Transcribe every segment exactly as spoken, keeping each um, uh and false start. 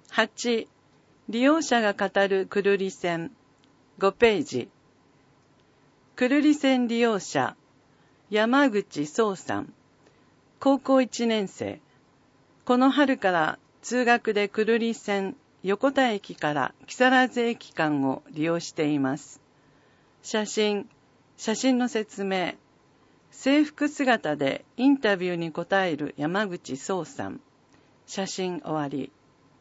はち. 利用者が語る久留里線ごページ。久留里線利用者山口壮さん、高校いちねん生。この春から通学で久留里線横田駅から木更津駅間を利用しています。写真、写真の説明。制服姿でインタビューに答える山口壮さん。写真終わり。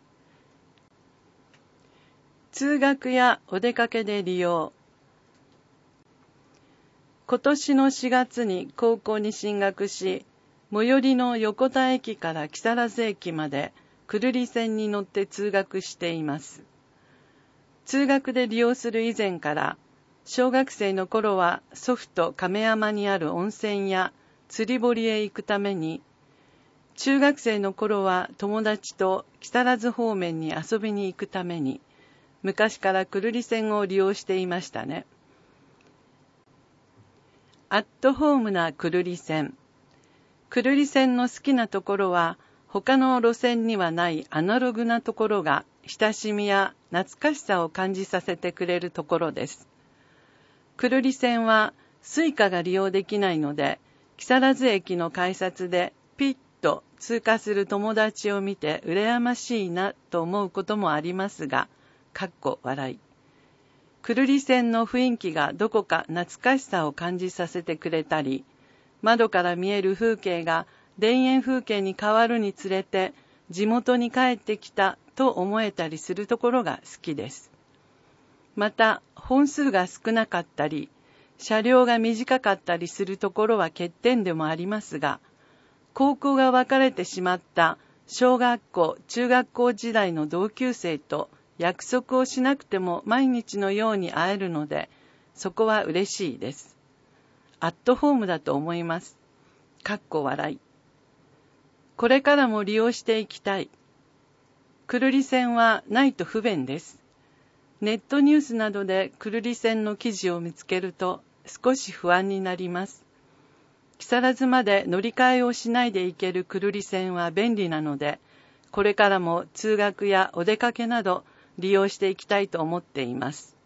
通学やお出かけで利用。今年のしがつに高校に進学し、最寄りの横田駅から木更津駅まで久留里線に乗って通学しています。通学で利用する以前から、小学生の頃は祖父と亀山にある温泉や釣り堀へ行くために、中学生の頃は友達と木更津方面に遊びに行くために、昔から久留里線を利用していましたね。アットホームな久留里線。久留里線の好きなところは、他の路線にはないアナログなところが親しみや懐かしさを感じさせてくれるところです。久留里線はスイカが利用できないので、木更津駅の改札でピッと通過する友達を見て羨ましいなと思うこともありますが、かっこ笑い。久留里線の雰囲気がどこか懐かしさを感じさせてくれたり、窓から見える風景が田園風景に変わるにつれて地元に帰ってきたと思えたりするところが好きです。また本数が少なかったり車両が短かったりするところは欠点でもありますが、高校が分かれてしまった小学校中学校時代の同級生と約束をしなくても毎日のように会えるので、そこは嬉しいです。アットホームだと思います。かっこ笑い。これからも利用していきたい。久留里線はないと不便です。ネットニュースなどで久留里線の記事を見つけると少し不安になります。木更津まで乗り換えをしないで行ける久留里線は便利なので、これからも通学やお出かけなど利用していきたいと思っています。